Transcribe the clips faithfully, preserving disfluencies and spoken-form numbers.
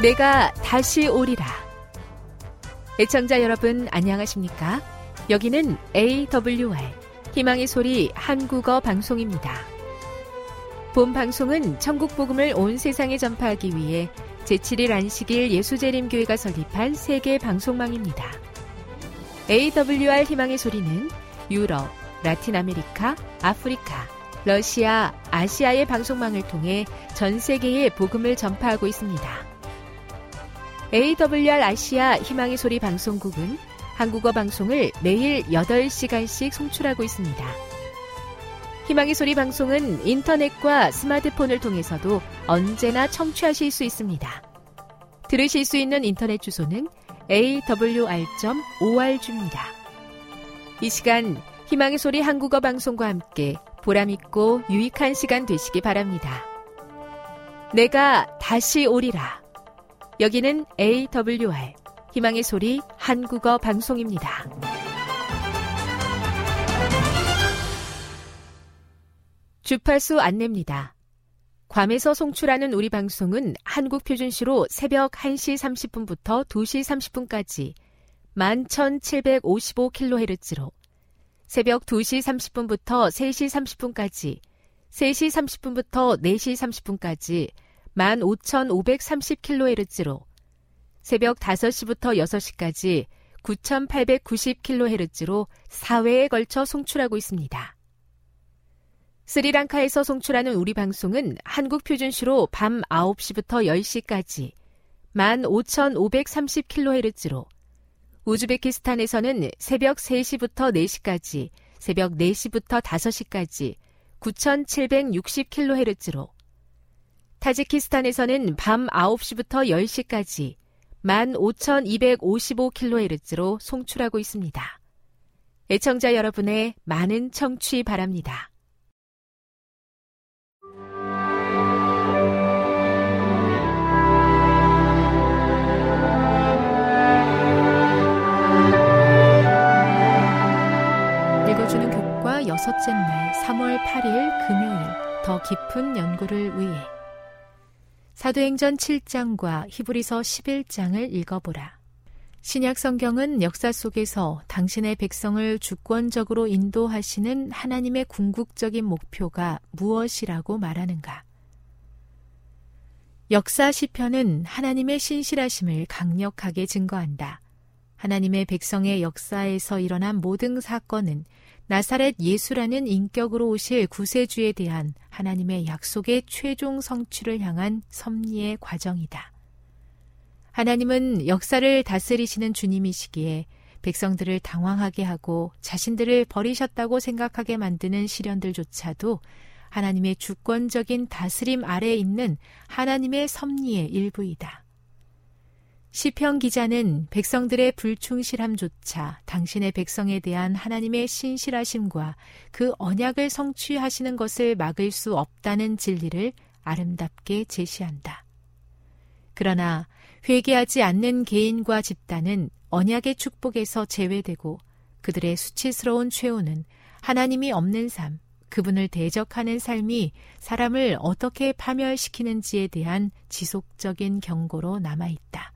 내가 다시 오리라. 애청자 여러분 안녕하십니까? 여기는 에이더블유알 희망의 소리 한국어 방송입니다. 본 방송은 천국 복음을 온 세상에 전파하기 위해 제칠 일 안식일 예수재림교회가 설립한 세계 방송망입니다. 에이더블유알 희망의 소리는 유럽, 라틴 아메리카, 아프리카, 러시아, 아시아의 방송망을 통해 전 세계에 복음을 전파하고 있습니다. 에이더블유알 아시아 희망의 소리 방송국은 한국어 방송을 매일 여덟 시간씩 송출하고 있습니다. 희망의 소리 방송은 인터넷과 스마트폰을 통해서도 언제나 청취하실 수 있습니다. 들으실 수 있는 인터넷 주소는 에이더블유알 닷 오알지입니다. 이 시간 희망의 소리 한국어 방송과 함께 보람있고 유익한 시간 되시기 바랍니다. 내가 다시 오리라. 여기는 에이더블유알 희망의 소리 한국어 방송입니다. 주파수 안내입니다. 괌에서 송출하는 우리 방송은 한국 표준시로 새벽 한 시 삼십 분부터 두 시 삼십 분까지 만 천칠백오십오 킬로헤르츠로, 새벽 두 시 삼십 분부터 세 시 삼십 분까지, 세 시 삼십 분부터 네 시 삼십 분까지 만 오천오백삼십 킬로헤르츠로, 새벽 다섯 시부터 여섯 시까지 구천팔백구십 킬로헤르츠로 사 회에 걸쳐 송출하고 있습니다. 스리랑카에서 송출하는 우리 방송은 한국 표준시로 밤 아홉 시부터 열 시까지 만 오천오백삼십 킬로헤르츠로, 우즈베키스탄에서는 새벽 세 시부터 네 시까지, 새벽 네 시부터 다섯 시까지 구천칠백육십 킬로헤르츠로, 타지키스탄에서는 밤 아홉 시부터 열 시까지 만 오천이백오십오 킬로헤르츠로 송출하고 있습니다. 애청자 여러분의 많은 청취 바랍니다. 읽어주는 교과 여섯째 날 삼월 팔일 금요일, 더 깊은 연구를 위해 사도행전 칠 장과 히브리서 십일 장을 읽어보라. 신약 성경은 역사 속에서 당신의 백성을 주권적으로 인도하시는 하나님의 궁극적인 목표가 무엇이라고 말하는가? 역사 시편은 하나님의 신실하심을 강력하게 증거한다. 하나님의 백성의 역사에서 일어난 모든 사건은 나사렛 예수라는 인격으로 오실 구세주에 대한 하나님의 약속의 최종 성취를 향한 섭리의 과정이다. 하나님은 역사를 다스리시는 주님이시기에 백성들을 당황하게 하고 자신들을 버리셨다고 생각하게 만드는 시련들조차도 하나님의 주권적인 다스림 아래에 있는 하나님의 섭리의 일부이다. 시편 기자는 백성들의 불충실함조차 당신의 백성에 대한 하나님의 신실하심과 그 언약을 성취하시는 것을 막을 수 없다는 진리를 아름답게 제시한다. 그러나 회개하지 않는 개인과 집단은 언약의 축복에서 제외되고 그들의 수치스러운 최후는 하나님이 없는 삶, 그분을 대적하는 삶이 사람을 어떻게 파멸시키는지에 대한 지속적인 경고로 남아있다.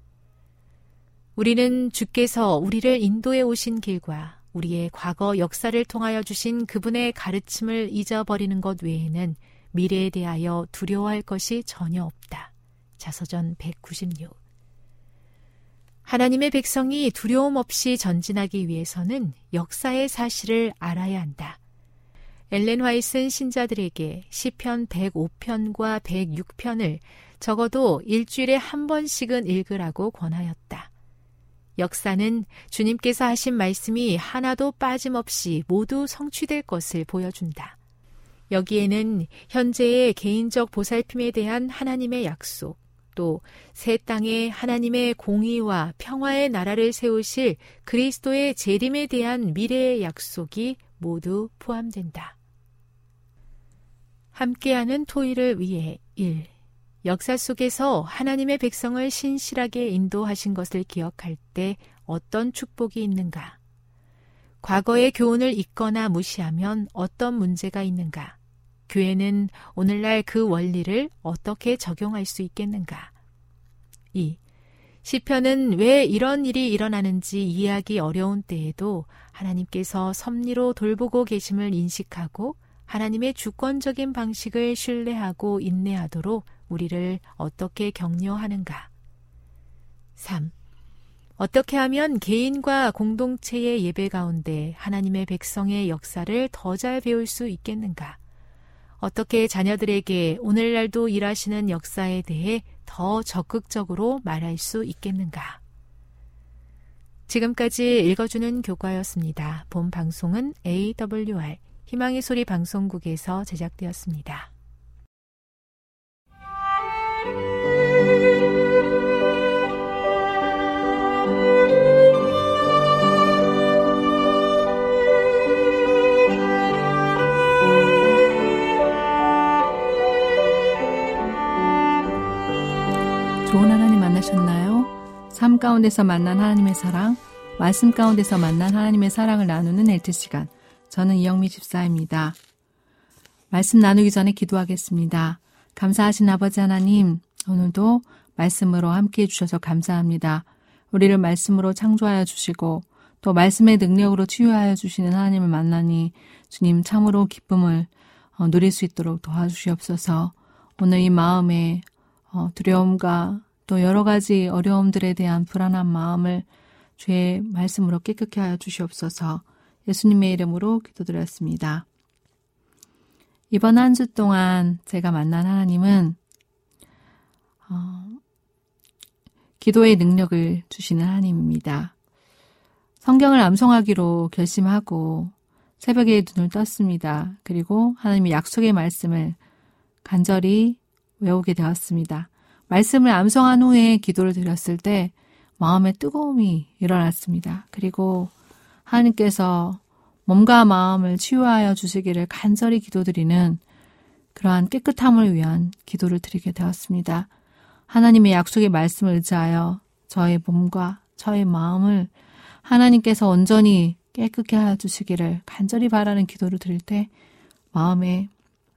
우리는 주께서 우리를 인도해 오신 길과 우리의 과거 역사를 통하여 주신 그분의 가르침을 잊어버리는 것 외에는 미래에 대하여 두려워할 것이 전혀 없다. 자서전 백구십육. 하나님의 백성이 두려움 없이 전진하기 위해서는 역사의 사실을 알아야 한다. 엘렌 화이트는 신자들에게 시편 백오 편과 백육 편을 적어도 일주일에 한 번씩은 읽으라고 권하였다. 역사는 주님께서 하신 말씀이 하나도 빠짐없이 모두 성취될 것을 보여준다. 여기에는 현재의 개인적 보살핌에 대한 하나님의 약속, 또 새 땅에 하나님의 공의와 평화의 나라를 세우실 그리스도의 재림에 대한 미래의 약속이 모두 포함된다. 함께하는 토의를 위해 일. 역사 속에서 하나님의 백성을 신실하게 인도하신 것을 기억할 때 어떤 축복이 있는가? 과거의 교훈을 잊거나 무시하면 어떤 문제가 있는가? 교회는 오늘날 그 원리를 어떻게 적용할 수 있겠는가? 이. 시편은 왜 이런 일이 일어나는지 이해하기 어려운 때에도 하나님께서 섭리로 돌보고 계심을 인식하고 하나님의 주권적인 방식을 신뢰하고 인내하도록 우리를 어떻게 격려하는가. 삼. 어떻게 하면 개인과 공동체의 예배 가운데 하나님의 백성의 역사를 더 잘 배울 수 있겠는가? 어떻게 자녀들에게 오늘날도 일하시는 역사에 대해 더 적극적으로 말할 수 있겠는가? 지금까지 읽어주는 교과였습니다. 본 방송은 에이더블유알 희망의 소리 방송국에서 제작되었습니다. 좋은 하나님 만나셨나요? 삶 가운데서 만난 하나님의 사랑, 말씀 가운데서 만난 하나님의 사랑을 나누는 엘트 시간. 저는 이영미 집사입니다. 말씀 나누기 전에 기도하겠습니다. 감사하신 아버지 하나님, 오늘도 말씀으로 함께해 주셔서 감사합니다. 우리를 말씀으로 창조하여 주시고 또 말씀의 능력으로 치유하여 주시는 하나님을 만나니 주님 참으로 기쁨을 누릴 수 있도록 도와주시옵소서. 오늘 이 마음에 두려움과 또 여러 가지 어려움들에 대한 불안한 마음을 주의 말씀으로 깨끗게 하여 주시옵소서. 예수님의 이름으로 기도드렸습니다. 이번 한 주 동안 제가 만난 하나님은 어, 기도의 능력을 주시는 하나님입니다. 성경을 암송하기로 결심하고 새벽에 눈을 떴습니다. 그리고 하나님의 약속의 말씀을 간절히 외우게 되었습니다. 말씀을 암송한 후에 기도를 드렸을 때 마음에 뜨거움이 일어났습니다. 그리고 하나님께서 몸과 마음을 치유하여 주시기를 간절히 기도드리는 그러한 깨끗함을 위한 기도를 드리게 되었습니다. 하나님의 약속의 말씀을 의지하여 저의 몸과 저의 마음을 하나님께서 온전히 깨끗게 하여 주시기를 간절히 바라는 기도를 드릴 때 마음에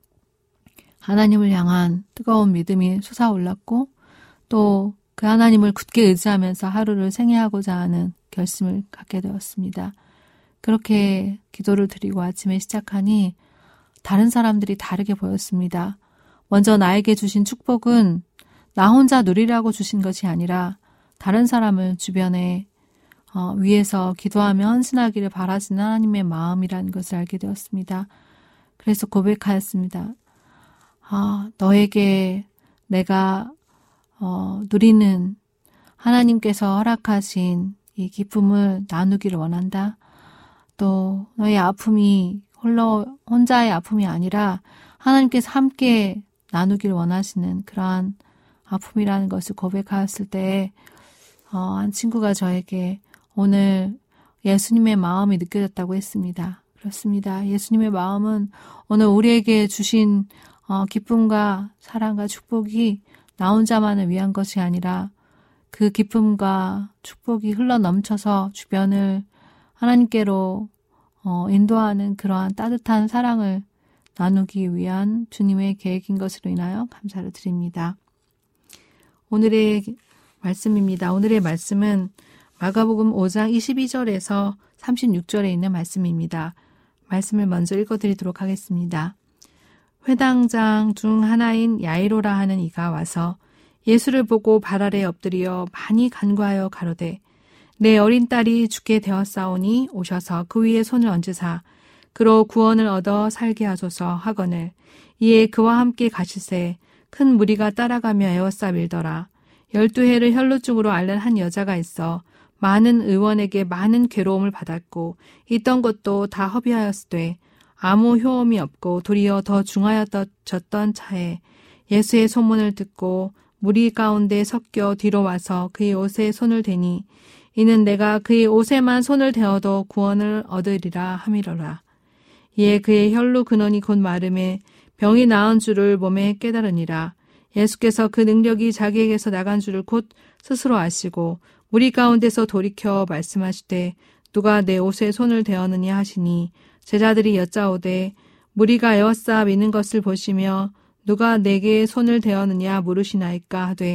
하나님을 향한 뜨거운 믿음이 솟아올랐고 또 그 하나님을 굳게 의지하면서 하루를 생애하고자 하는 결심을 갖게 되었습니다. 그렇게 기도를 드리고 아침에 시작하니 다른 사람들이 다르게 보였습니다. 먼저 나에게 주신 축복은 나 혼자 누리라고 주신 것이 아니라 다른 사람을 주변에 어, 위해서 기도하며 헌신하기를 바라시는 하나님의 마음이라는 것을 알게 되었습니다. 그래서 고백하였습니다. 아, 너에게 내가 어, 누리는 하나님께서 허락하신 이 기쁨을 나누기를 원한다. 또 너의 아픔이 홀로 혼자의 아픔이 아니라 하나님께서 함께 나누기를 원하시는 그러한 아픔이라는 것을 고백하였을 때 어, 한 친구가 저에게 오늘 예수님의 마음이 느껴졌다고 했습니다. 그렇습니다. 예수님의 마음은 오늘 우리에게 주신 어, 기쁨과 사랑과 축복이 나 혼자만을 위한 것이 아니라 그 기쁨과 축복이 흘러 넘쳐서 주변을 하나님께로 어, 인도하는 그러한 따뜻한 사랑을 나누기 위한 주님의 계획인 것으로 인하여 감사를 드립니다. 오늘의 말씀입니다. 오늘의 말씀은 마가복음 오 장 이십이 절에서 삼십육 절에 있는 말씀입니다. 말씀을 먼저 읽어드리도록 하겠습니다. 회당장 중 하나인 야이로라 하는 이가 와서 예수를 보고 발 아래 엎드려 많이 간구하여 가로되 내 어린 딸이 죽게 되었사오니 오셔서 그 위에 손을 얹으사 그로 구원을 얻어 살게 하소서 하거늘 이에 그와 함께 가시세 큰 무리가 따라가며 에워싸 밀더라. 열두 해를 혈루증으로 앓는 한 여자가 있어 많은 의원에게 많은 괴로움을 받았고 있던 것도 다 허비하였으되 아무 효험이 없고 도리어 더 중하여졌던 차에 예수의 소문을 듣고 무리 가운데 섞여 뒤로 와서 그의 옷에 손을 대니 이는 내가 그의 옷에만 손을 대어도 구원을 얻으리라 함이로라. 이에 그의 혈루 근원이 곧 마름에 병이 나은 줄을 몸에 깨달으니라. 예수께서 그 능력이 자기에게서 나간 줄을 곧 스스로 아시고 무리 가운데서 돌이켜 말씀하시되 누가 내 옷에 손을 대었느냐 하시니 제자들이 여짜오되 무리가 에워싸 미는 것을 보시며 누가 내게 손을 대었느냐 물으시나이까 하되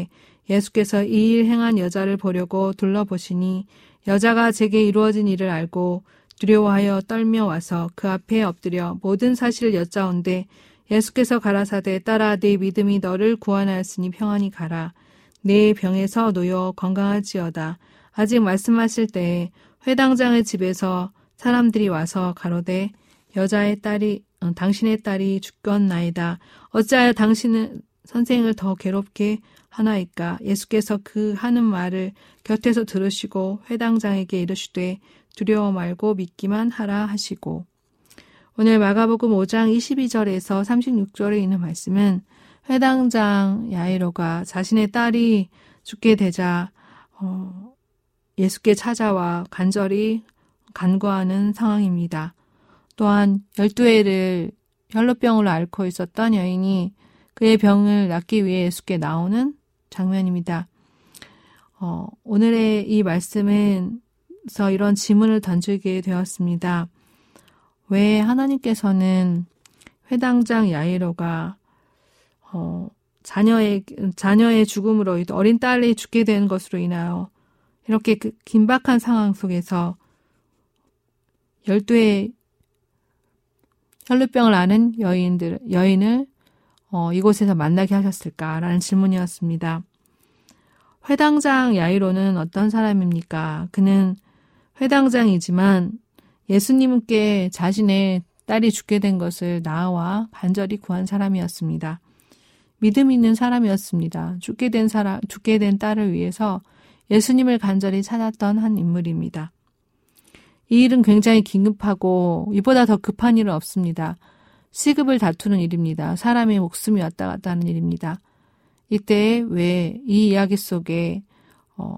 예수께서 이 일 행한 여자를 보려고 둘러보시니 여자가 제게 이루어진 일을 알고 두려워하여 떨며 와서 그 앞에 엎드려 모든 사실을 여짜온데 예수께서 가라사대 딸아 네 믿음이 너를 구원하였으니 평안히 가라. 내 병에서 놓여 건강할지어다. 아직 말씀하실 때에 회당장의 집에서 사람들이 와서 가로되 여자의 딸이 어, 당신의 딸이 죽겠나이다. 어찌하여 당신은 선생을 더 괴롭게 하나이까. 예수께서 그 하는 말을 곁에서 들으시고 회당장에게 이르시되 두려워 말고 믿기만 하라 하시고. 오늘 마가복음 오 장 이십이 절에서 삼십육 절에 있는 말씀은 회당장 야이로가 자신의 딸이 죽게 되자 어, 예수께 찾아와 간절히 간구하는 상황입니다. 또한 열두 해를 혈루병으로 앓고 있었던 여인이 그의 병을 낫기 위해 예수께 나오는 장면입니다. 어, 오늘의 이 말씀에서 이런 질문을 던지게 되었습니다. 왜 하나님께서는 회당장 야이로가 어, 자녀의 자녀의 죽음으로 어린 딸이 죽게 된 것으로 인하여 이렇게 그 긴박한 상황 속에서 열두 해 혈루병을 앓은 여인들 여인을 어, 이곳에서 만나게 하셨을까라는 질문이었습니다. 회당장 야이로는 어떤 사람입니까? 그는 회당장이지만 예수님께 자신의 딸이 죽게 된 것을 나와 간절히 구한 사람이었습니다. 믿음 있는 사람이었습니다. 죽게 된 사람, 죽게 된 딸을 위해서 예수님을 간절히 찾았던 한 인물입니다. 이 일은 굉장히 긴급하고 이보다 더 급한 일은 없습니다. 시급을 다투는 일입니다. 사람의 목숨이 왔다 갔다 하는 일입니다. 이때 왜 이 이야기 속에 어,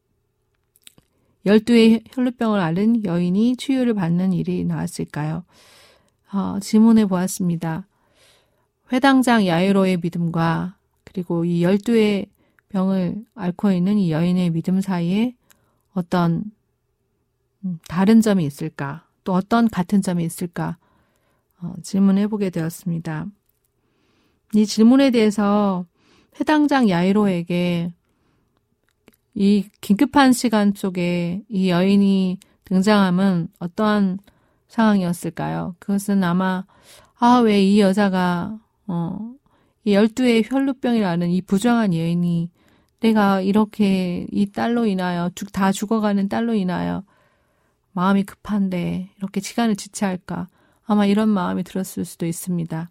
열두 해 혈루병을 앓은 여인이 치유를 받는 일이 나왔을까요? 어, 질문해 보았습니다. 회당장 야이로의 믿음과 그리고 이 열두 해 병을 앓고 있는 이 여인의 믿음 사이에 어떤 다른 점이 있을까? 또 어떤 같은 점이 있을까? 어, 질문해 보게 되었습니다. 이 질문에 대해서 회당장 야이로에게 이 긴급한 시간 속에 이 여인이 등장함은 어떠한 상황이었을까요? 그것은 아마 아, 왜 이 여자가 어, 이 열두 해 혈루병이라는 이 부정한 여인이 내가 이렇게 이 딸로 인하여 죽, 다 죽어가는 딸로 인하여 마음이 급한데 이렇게 시간을 지체할까? 아마 이런 마음이 들었을 수도 있습니다.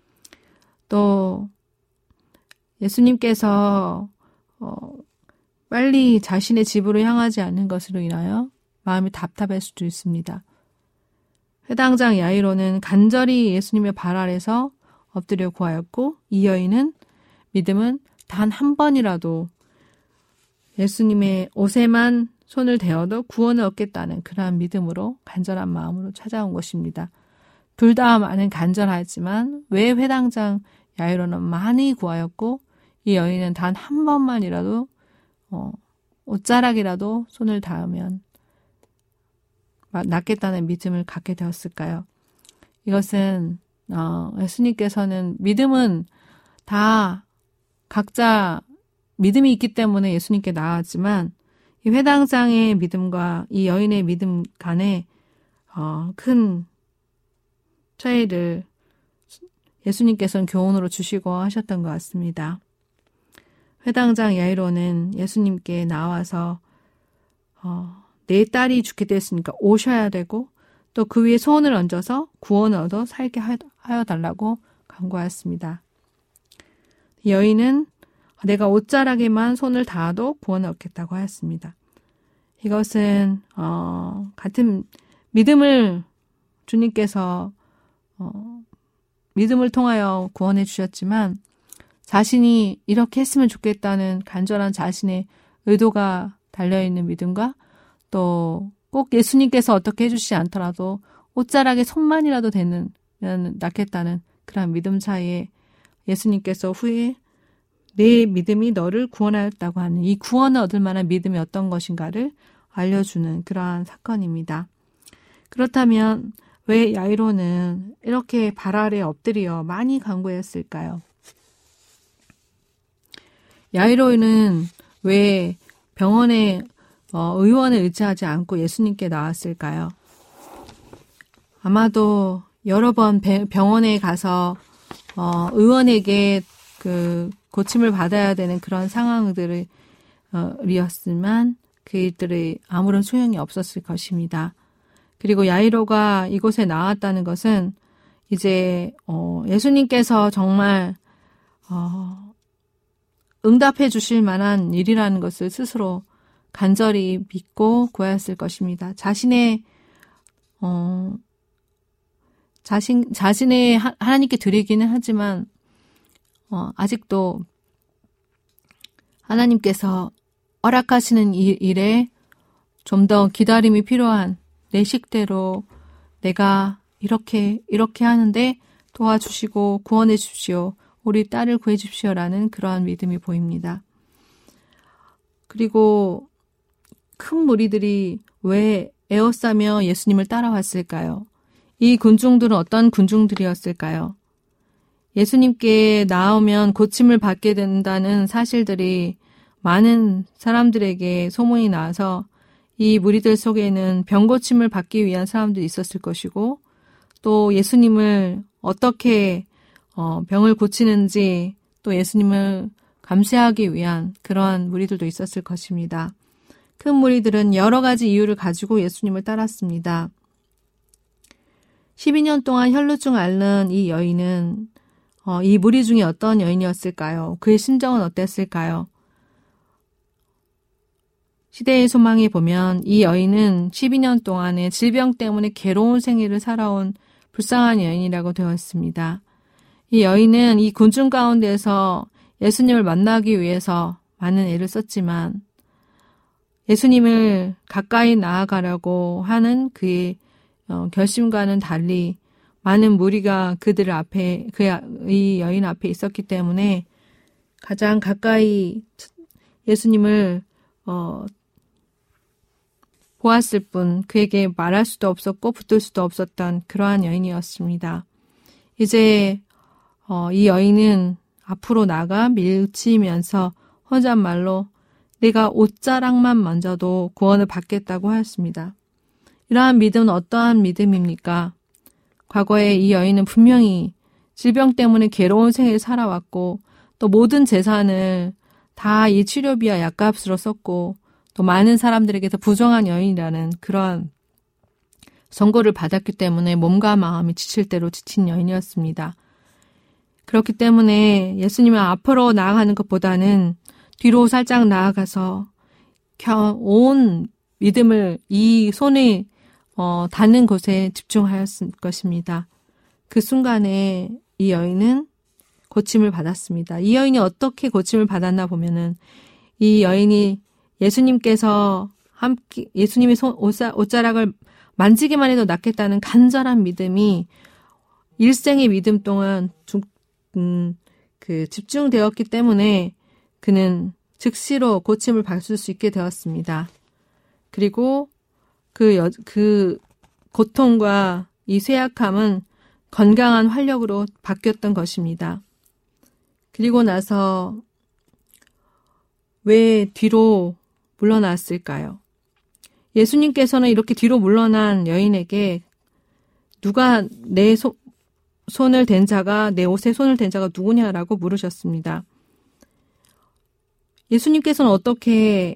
또 예수님께서 어, 빨리 자신의 집으로 향하지 않는 것으로 인하여 마음이 답답할 수도 있습니다. 회당장 야이로는 간절히 예수님의 발 아래서 엎드려 구하였고 이 여인은 믿음은 단 한 번이라도 예수님의 옷에만 손을 대어도 구원을 얻겠다는 그러한 믿음으로 간절한 마음으로 찾아온 것입니다. 둘 다 많은 간절하지만 왜 회당장 야이로는 많이 구하였고 이 여인은 단 한 번만이라도 어, 옷자락이라도 손을 닿으면 낫겠다는 믿음을 갖게 되었을까요? 이것은 어, 예수님께서는 믿음은 다 각자 믿음이 있기 때문에 예수님께 나아지만 이 회당장의 믿음과 이 여인의 믿음 간에 어, 큰 차이를 예수님께서는 교훈으로 주시고 하셨던 것 같습니다. 회당장 야이로는 예수님께 나와서 어, 내 딸이 죽게 됐으니까 오셔야 되고 또 그 위에 손을 얹어서 구원을 얻어 살게 하여 달라고 간구하였습니다. 여인은 내가 옷자락에만 손을 닿아도 구원을 얻겠다고 하였습니다. 이것은 어, 같은 믿음을 주님께서 어, 믿음을 통하여 구원해 주셨지만 자신이 이렇게 했으면 좋겠다는 간절한 자신의 의도가 달려있는 믿음과 또 꼭 예수님께서 어떻게 해주시지 않더라도 옷자락에 손만이라도 되는 낫겠다는 그런 믿음 사이에 예수님께서 후에 내 믿음이 너를 구원하였다고 하는 이 구원을 얻을 만한 믿음이 어떤 것인가를 알려주는 그러한 사건입니다. 그렇다면 왜 야이로는 이렇게 발 아래 엎드려 많이 간구했을까요? 야이로는 왜 병원에 어, 의원을 의지하지 않고 예수님께 나왔을까요? 아마도 여러 번 병원에 가서 어, 의원에게 그 고침을 받아야 되는 그런 상황들을 어, 이었지만 그 일들이 아무런 소용이 없었을 것입니다. 그리고 야이로가 이곳에 나왔다는 것은 이제 어, 예수님께서 정말 어, 응답해 주실 만한 일이라는 것을 스스로 간절히 믿고 구하였을 것입니다. 자신의 어, 자신 자신의 하, 하나님께 드리기는 하지만 어, 아직도 하나님께서 허락하시는 일, 일에 좀 더 기다림이 필요한 내 식대로 내가 이렇게 이렇게 하는데 도와주시고 구원해 주십시오. 우리 딸을 구해 주십시오라는 그러한 믿음이 보입니다. 그리고 큰 무리들이 왜 에워싸며 예수님을 따라왔을까요? 이 군중들은 어떤 군중들이었을까요? 예수님께 나오면 고침을 받게 된다는 사실들이 많은 사람들에게 소문이 나서 이 무리들 속에는 병고침을 받기 위한 사람들이 있었을 것이고 또 예수님을 어떻게 어, 병을 고치는지 또 예수님을 감시하기 위한 그러한 무리들도 있었을 것입니다. 큰 무리들은 여러 가지 이유를 가지고 예수님을 따랐습니다. 십이 년 동안 혈루증 앓는 이 여인은 어, 이 무리 중에 어떤 여인이었을까요? 그의 심정은 어땠을까요? 시대의 소망에 보면 이 여인은 십이 년 동안의 질병 때문에 괴로운 생애를 살아온 불쌍한 여인이라고 되어 있습니다. 이 여인은 이 군중 가운데서 예수님을 만나기 위해서 많은 애를 썼지만 예수님을 가까이 나아가려고 하는 그의 어, 결심과는 달리 많은 무리가 그들 앞에, 그, 이 여인 앞에 있었기 때문에 가장 가까이 예수님을, 어, 보았을 뿐 그에게 말할 수도 없었고 붙들 수도 없었던 그러한 여인이었습니다. 이제, 어, 이 여인은 앞으로 나가 밀치면서 혼잣말로 내가 옷자락만 만져도 구원을 받겠다고 하였습니다. 이러한 믿음은 어떠한 믿음입니까? 과거에 이 여인은 분명히 질병 때문에 괴로운 생을 살아왔고 또 모든 재산을 다 이 치료비와 약값으로 썼고 또 많은 사람들에게서 부정한 여인이라는 그러한 선고를 받았기 때문에 몸과 마음이 지칠 대로 지친 여인이었습니다. 그렇기 때문에 예수님은 앞으로 나아가는 것보다는 뒤로 살짝 나아가서 온 믿음을 이 손에 어, 닿는 곳에 집중하였을 것입니다. 그 순간에 이 여인은 고침을 받았습니다. 이 여인이 어떻게 고침을 받았나 보면은 이 여인이 예수님께서 함께 예수님의 손, 옷자, 옷자락을 만지기만 해도 낫겠다는 간절한 믿음이 일생의 믿음 동안 중, 음, 그 집중되었기 때문에 그는 즉시로 고침을 받을 수 있게 되었습니다. 그리고 그, 여, 그 고통과 이 쇠약함은 건강한 활력으로 바뀌었던 것입니다. 그리고 나서 왜 뒤로 물러났을까요? 예수님께서는 이렇게 뒤로 물러난 여인에게 누가 내 소, 손을 댄 자가 내 옷에 손을 댄 자가 누구냐라고 물으셨습니다. 예수님께서는 어떻게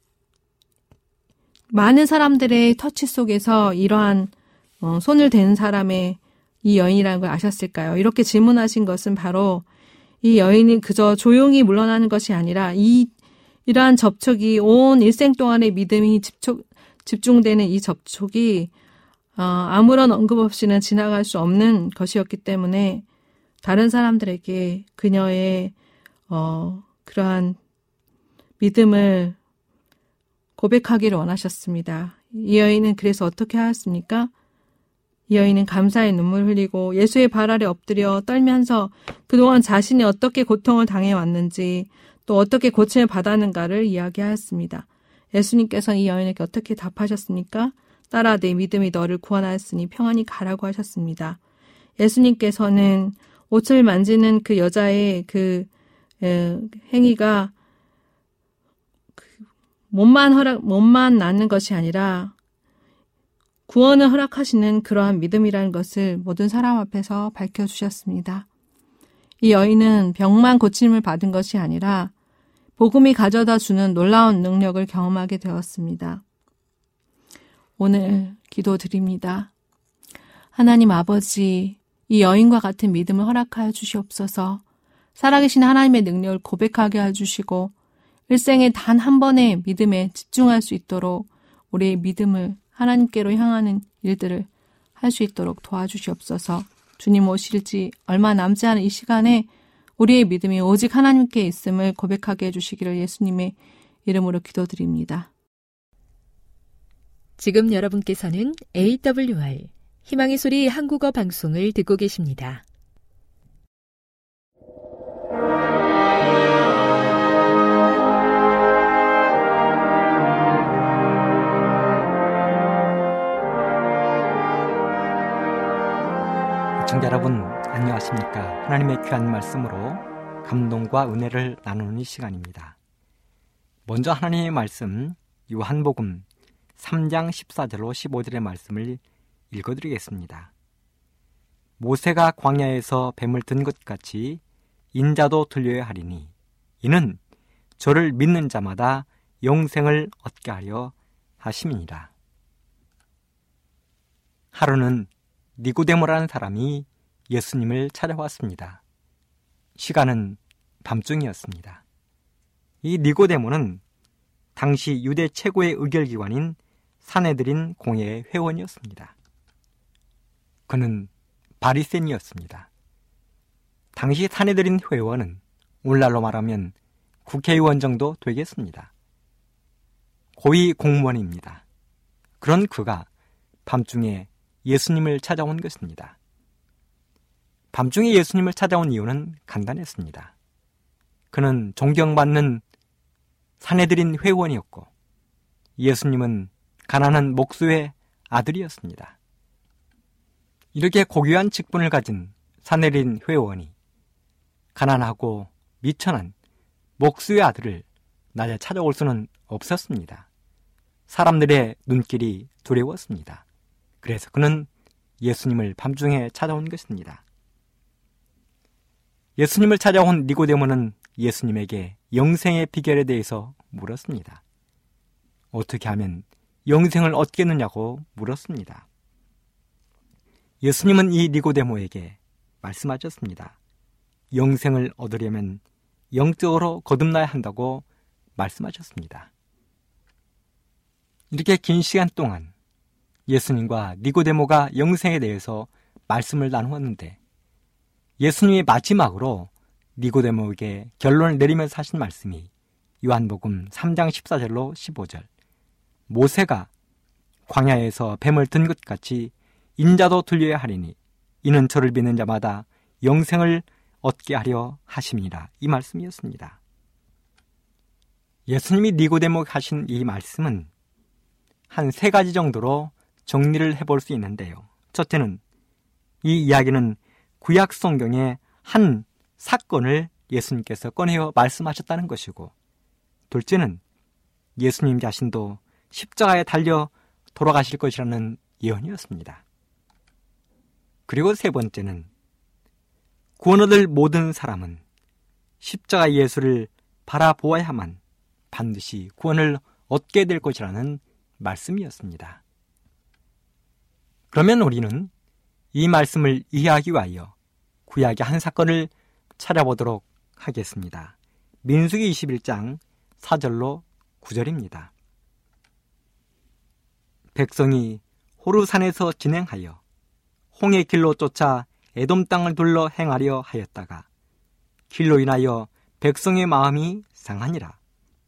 많은 사람들의 터치 속에서 이러한 어, 손을 댄 사람의 이 여인이라는 걸 아셨을까요? 이렇게 질문하신 것은 바로 이 여인이 그저 조용히 물러나는 것이 아니라 이 이러한 접촉이 온 일생 동안의 믿음이 집촉, 집중되는 이 접촉이 어, 아무런 언급 없이는 지나갈 수 없는 것이었기 때문에 다른 사람들에게 그녀의 어, 그러한 믿음을 고백하기를 원하셨습니다. 이 여인은 그래서 어떻게 하였습니까? 이 여인은 감사의 눈물을 흘리고 예수의 발 아래 엎드려 떨면서 그동안 자신이 어떻게 고통을 당해왔는지 또 어떻게 고침을 받았는가를 이야기하였습니다. 예수님께서는 이 여인에게 어떻게 답하셨습니까? 딸아, 내 믿음이 너를 구원하였으니 평안히 가라고 하셨습니다. 예수님께서는 옷을 만지는 그 여자의 그 에, 행위가 몸만 허락, 몸만 낳는 것이 아니라 구원을 허락하시는 그러한 믿음이라는 것을 모든 사람 앞에서 밝혀주셨습니다. 이 여인은 병만 고침을 받은 것이 아니라 복음이 가져다 주는 놀라운 능력을 경험하게 되었습니다. 오늘 기도드립니다. 하나님 아버지, 이 여인과 같은 믿음을 허락하여 주시옵소서. 살아계신 하나님의 능력을 고백하게 해주시고 일생에 단 한 번의 믿음에 집중할 수 있도록 우리의 믿음을 하나님께로 향하는 일들을 할 수 있도록 도와주시옵소서. 주님 오실지 얼마 남지 않은 이 시간에 우리의 믿음이 오직 하나님께 있음을 고백하게 해주시기를 예수님의 이름으로 기도드립니다. 지금 여러분께서는 에이더블유알 희망의 소리 한국어 방송을 듣고 계십니다. 시청자 여러분 안녕하십니까? 하나님의 귀한 말씀으로 감동과 은혜를 나누는 이 시간입니다. 먼저 하나님의 말씀 요한복음 삼 장 십사 절로 십오 절의 말씀을 읽어드리겠습니다. 모세가 광야에서 뱀을 든 것 같이 인자도 들려야 하리니 이는 저를 믿는 자마다 영생을 얻게 하려 하심이니라. 하루는 니고데모라는 사람이 예수님을 찾아왔습니다. 시간은 밤중이었습니다. 이 니고데모는 당시 유대 최고의 의결기관인 산헤드린 공회의 회원이었습니다. 그는 바리새인이었습니다. 당시 산헤드린 회원은 오늘날로 말하면 국회의원 정도 되겠습니다. 고위 공무원입니다. 그런 그가 밤중에 예수님을 찾아온 것입니다. 밤중에 예수님을 찾아온 이유는 간단했습니다. 그는 존경받는 산헤드린 회원이었고 예수님은 가난한 목수의 아들이었습니다. 이렇게 고귀한 직분을 가진 산헤드린 회원이 가난하고 미천한 목수의 아들을 낮에 찾아올 수는 없었습니다. 사람들의 눈길이 두려웠습니다. 그래서 그는 예수님을 밤중에 찾아온 것입니다. 예수님을 찾아온 니고데모는 예수님에게 영생의 비결에 대해서 물었습니다. 어떻게 하면 영생을 얻겠느냐고 물었습니다. 예수님은 이 니고데모에게 말씀하셨습니다. 영생을 얻으려면 영적으로 거듭나야 한다고 말씀하셨습니다. 이렇게 긴 시간 동안 예수님과 니고데모가 영생에 대해서 말씀을 나누었는데 예수님이 마지막으로 니고데모에게 결론을 내리면서 하신 말씀이 요한복음 삼 장 십사 절로 십오 절 모세가 광야에서 뱀을 든 것 같이 인자도 들려야 하리니 이는 저를 믿는 자마다 영생을 얻게 하려 하심이라 이 말씀이었습니다. 예수님이 니고데모에게 하신 이 말씀은 한 세 가지 정도로 정리를 해볼 수 있는데요. 첫째는 이 이야기는 구약 성경의 한 사건을 예수님께서 꺼내어 말씀하셨다는 것이고 둘째는 예수님 자신도 십자가에 달려 돌아가실 것이라는 예언이었습니다. 그리고 세 번째는 구원 얻을 모든 사람은 십자가 예수를 바라보아야만 반드시 구원을 얻게 될 것이라는 말씀이었습니다. 그러면 우리는 이 말씀을 이해하기 위하여 구약의 한 사건을 찾아보도록 하겠습니다. 민수기 이십일 장 사 절로 구 절입니다. 백성이 호르산에서 진행하여 홍해 길로 쫓아 에돔 땅을 둘러 행하려 하였다가 길로 인하여 백성의 마음이 상하니라.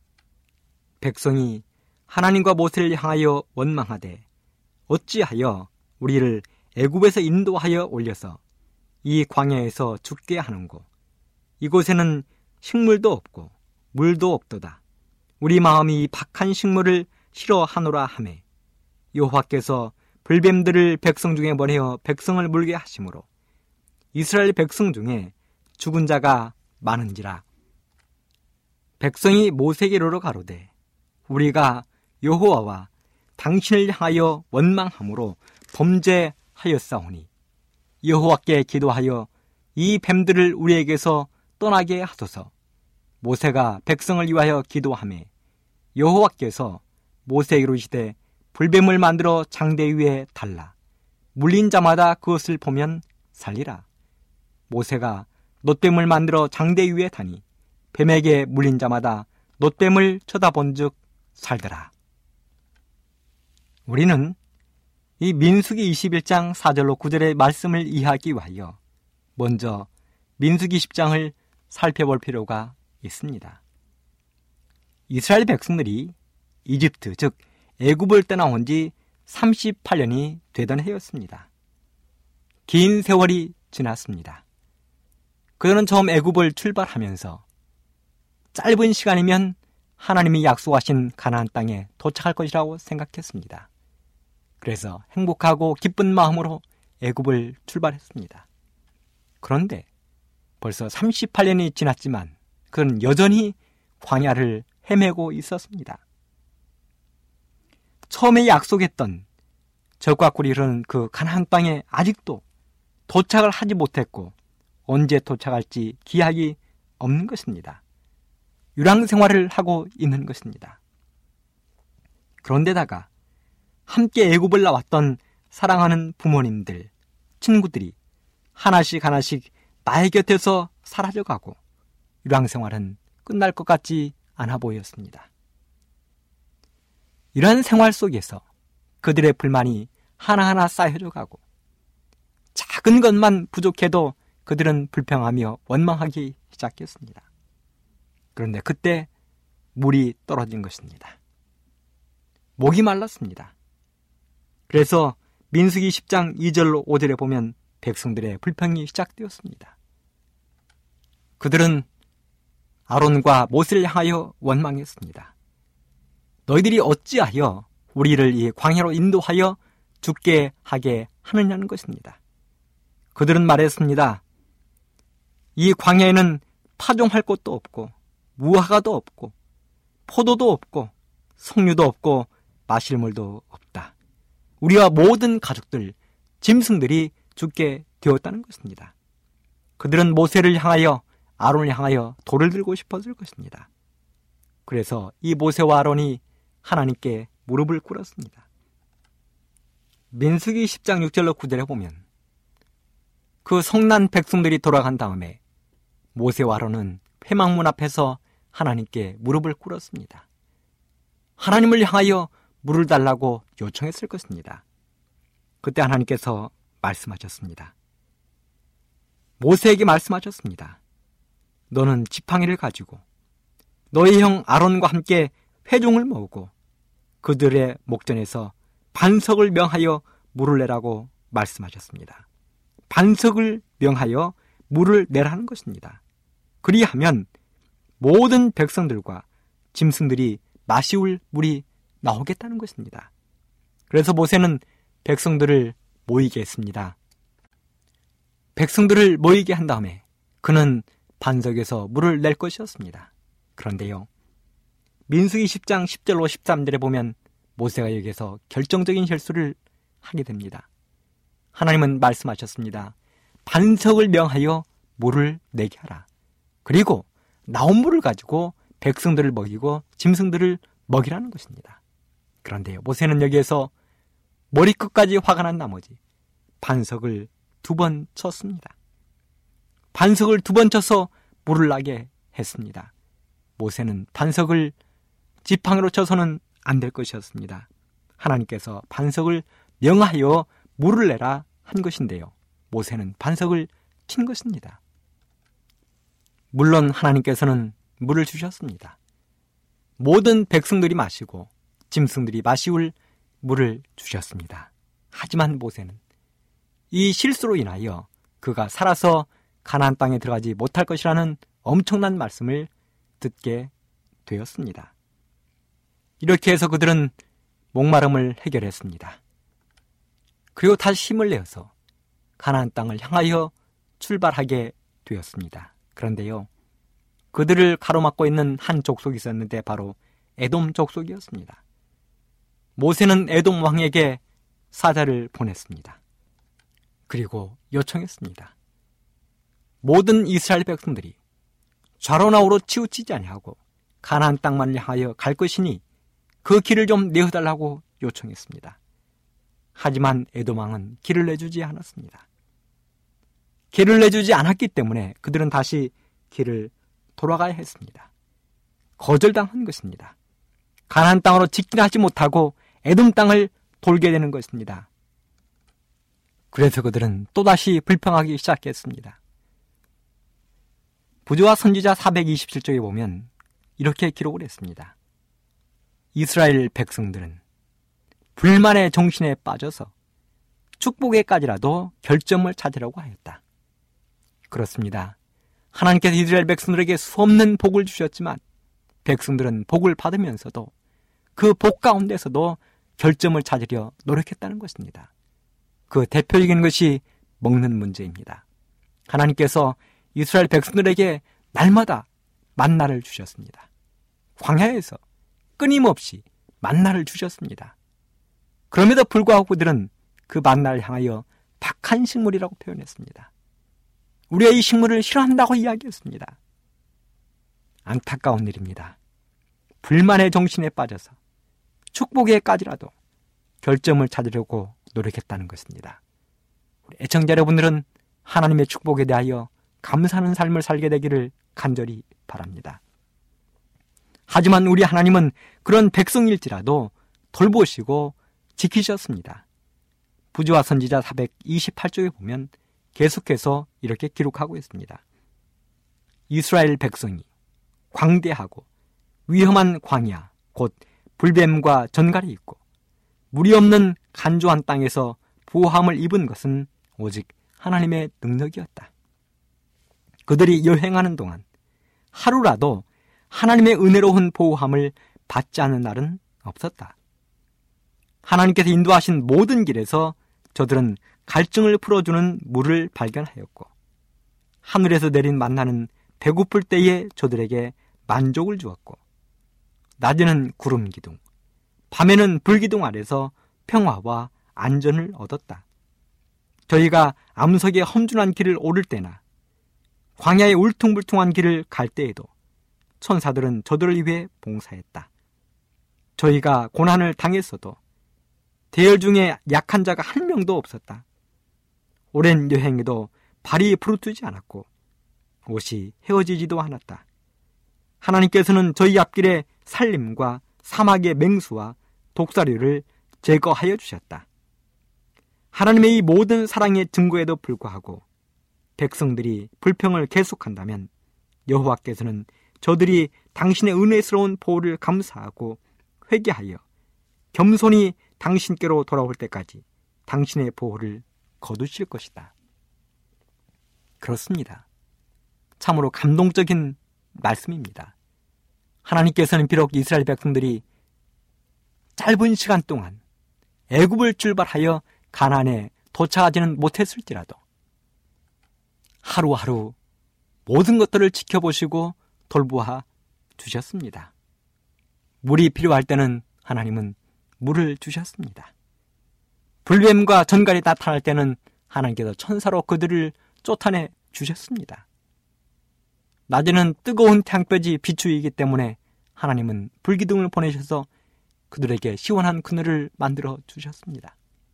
백성이 하나님과 모세를 향하여 원망하되 어찌하여 우리를 애굽에서 인도하여 올려서 이 광야에서 죽게 하는고 이곳에는 식물도 없고 물도 없도다. 우리 마음이 박한 식물을 싫어하노라 하매 여호와께서 불뱀들을 백성 중에 보내어 백성을 물게 하심으로 이스라엘 백성 중에 죽은 자가 많은지라. 백성이 모세에게로 가로되 우리가 여호와와 당신을 향하여 원망함으로 범죄하였사오니 여호와께 기도하여 이 뱀들을 우리에게서 떠나게 하소서. 모세가 백성을 위하여 기도하매 여호와께서 모세에게 이르시되 불뱀을 만들어 장대 위에 달라 물린 자마다 그것을 보면 살리라. 모세가 놋뱀을 만들어 장대 위에 다니 뱀에게 물린 자마다 놋뱀을 쳐다본즉 살더라. 우리는 이 민수기 이십일 장 사 절로 구 절의 말씀을 이해하기 위하여 먼저 민수기 십 장을 살펴볼 필요가 있습니다. 이스라엘 백성들이 이집트 즉 애굽을 떠나온 지 삼십팔 년이 되던 해였습니다. 긴 세월이 지났습니다. 그들은 처음 애굽을 출발하면서 짧은 시간이면 하나님이 약속하신 가나안 땅에 도착할 것이라고 생각했습니다. 그래서 행복하고 기쁜 마음으로 애굽을 출발했습니다. 그런데 벌써 삼십팔 년이 지났지만 그는 여전히 광야를 헤매고 있었습니다. 처음에 약속했던 적과 꿀이 흐르는 그 가나안 땅에 아직도 도착을 하지 못했고 언제 도착할지 기약이 없는 것입니다. 유랑 생활을 하고 있는 것입니다. 그런데다가 함께 애굽을 나왔던 사랑하는 부모님들, 친구들이 하나씩 하나씩 나의 곁에서 사라져가고 유랑 생활은 끝날 것 같지 않아 보였습니다. 이러한 생활 속에서 그들의 불만이 하나하나 쌓여져 가고 작은 것만 부족해도 그들은 불평하며 원망하기 시작했습니다. 그런데 그때 물이 떨어진 것입니다. 목이 말랐습니다. 그래서 민수기 십 장 이 절로 오 절에 보면 백성들의 불평이 시작되었습니다. 그들은 아론과 모세를 향하여 원망했습니다. 너희들이 어찌하여 우리를 이 광야로 인도하여 죽게 하게 하느냐는 것입니다. 그들은 말했습니다. 이 광야에는 파종할 곳도 없고 무화과도 없고 포도도 없고 석류도 없고 마실 물도 없다. 우리와 모든 가족들, 짐승들이 죽게 되었다는 것입니다. 그들은 모세를 향하여 아론을 향하여 돌을 들고 싶었을 것입니다. 그래서 이 모세와 아론이 하나님께 무릎을 꿇었습니다. 민수기 십 장 육 절로 구 절에 보면 그 성난 백성들이 돌아간 다음에 모세와 아론은 회막문 앞에서 하나님께 무릎을 꿇었습니다. 하나님을 향하여 물을 달라고 요청했을 것입니다. 그때 하나님께서 말씀하셨습니다. 모세에게 말씀하셨습니다. 너는 지팡이를 가지고 너의 형 아론과 함께 회중을 모으고 그들의 목전에서 반석을 명하여 물을 내라고 말씀하셨습니다. 반석을 명하여 물을 내라는 것입니다. 그리하면 모든 백성들과 짐승들이 마시울 물이 나오겠다는 것입니다. 그래서 모세는 백성들을 모이게 했습니다. 백성들을 모이게 한 다음에 그는 반석에서 물을 낼 것이었습니다. 그런데요, 민수기 십 장 십 절로 십삼 절에 보면 모세가 여기에서 결정적인 실수를 하게 됩니다. 하나님은 말씀하셨습니다. 반석을 명하여 물을 내게 하라. 그리고 나온 물을 가지고 백성들을 먹이고 짐승들을 먹이라는 것입니다. 그런데요, 모세는 여기에서 머리끝까지 화가 난 나머지 반석을 두 번 쳤습니다. 반석을 두 번 쳐서 물을 나게 했습니다. 모세는 반석을 지팡이로 쳐서는 안 될 것이었습니다. 하나님께서 반석을 명하여 물을 내라 한 것인데요, 모세는 반석을 친 것입니다. 물론 하나님께서는 물을 주셨습니다. 모든 백성들이 마시고 짐승들이 마시울 물을 주셨습니다. 하지만 모세는 이 실수로 인하여 그가 살아서 가나안 땅에 들어가지 못할 것이라는 엄청난 말씀을 듣게 되었습니다. 이렇게 해서 그들은 목마름을 해결했습니다. 그리고 다시 힘을 내어서 가나안 땅을 향하여 출발하게 되었습니다. 그런데요, 그들을 가로막고 있는 한 족속이 있었는데 바로 에돔 족속이었습니다. 모세는 에돔 왕에게 사자를 보냈습니다. 그리고 요청했습니다. 모든 이스라엘 백성들이 좌로나우로 치우치지 아니하고 가나안 땅만을 향하여 갈 것이니 그 길을 좀 내어달라고 요청했습니다. 하지만 에돔 왕은 길을 내주지 않았습니다. 길을 내주지 않았기 때문에 그들은 다시 길을 돌아가야 했습니다. 거절당한 것입니다. 가나안 땅으로 직진하지 못하고 에돔 땅을 돌게 되는 것입니다. 그래서 그들은 또다시 불평하기 시작했습니다. 부조와 선지자 사백이십칠 쪽에 보면 이렇게 기록을 했습니다. 이스라엘 백성들은 불만의 정신에 빠져서 축복에까지라도 결점을 찾으려고 하였다. 그렇습니다. 하나님께서 이스라엘 백성들에게 수없는 복을 주셨지만 백성들은 복을 받으면서도 그 복 가운데서도 결점을 찾으려 노력했다는 것입니다. 그 대표적인 것이 먹는 문제입니다. 하나님께서 이스라엘 백성들에게 날마다 만나를 주셨습니다. 광야에서 끊임없이 만나를 주셨습니다. 그럼에도 불구하고 그들은 그 만나를 향하여 박한 식물이라고 표현했습니다. 우리가 이 식물을 싫어한다고 이야기했습니다. 안타까운 일입니다. 불만의 정신에 빠져서 축복에까지라도 결점을 찾으려고 노력했다는 것입니다. 우리 애청자 여러분들은 하나님의 축복에 대하여 감사하는 삶을 살게 되기를 간절히 바랍니다. 하지만 우리 하나님은 그런 백성일지라도 돌보시고 지키셨습니다. 부조와 선지자 사백이십팔 쪽에 보면 계속해서 이렇게 기록하고 있습니다. 이스라엘 백성이 광대하고 위험한 광야, 곧 불뱀과 전갈이 있고 물이 없는 간조한 땅에서 보호함을 입은 것은 오직 하나님의 능력이었다. 그들이 여행하는 동안 하루라도 하나님의 은혜로운 보호함을 받지 않는 날은 없었다. 하나님께서 인도하신 모든 길에서 저들은 갈증을 풀어주는 물을 발견하였고 하늘에서 내린 만나는 배고플 때에 저들에게 만족을 주었고 낮에는 구름 기둥, 밤에는 불기둥 아래서 평화와 안전을 얻었다. 저희가 암석의 험준한 길을 오를 때나 광야의 울퉁불퉁한 길을 갈 때에도 천사들은 저들을 위해 봉사했다. 저희가 고난을 당했어도 대열 중에 약한 자가 한 명도 없었다. 오랜 여행에도 발이 부르트지 않았고 옷이 헤어지지도 않았다. 하나님께서는 저희 앞길에 살림과 사막의 맹수와 독사류를 제거하여 주셨다. 하나님의 이 모든 사랑의 증거에도 불구하고 백성들이 불평을 계속한다면 여호와께서는 저들이 당신의 은혜스러운 보호를 감사하고 회개하여 겸손히 당신께로 돌아올 때까지 당신의 보호를 거두실 것이다. 그렇습니다. 참으로 감동적인 말씀입니다. 하나님께서는 비록 이스라엘 백성들이 짧은 시간 동안 애굽을 출발하여 가나안에 도착하지는 못했을지라도 하루하루 모든 것들을 지켜보시고 돌보아 주셨습니다. 물이 필요할 때는 하나님은 물을 주셨습니다. 불뱀과 전갈이 나타날 때는 하나님께서 천사로 그들을 쫓아내 주셨습니다. 낮에는 뜨거운 태양볕이 비추이기 때문에 하나님은 불기둥을 보내셔서 그들에게 시원한 그늘을 만들어 주셨습니다.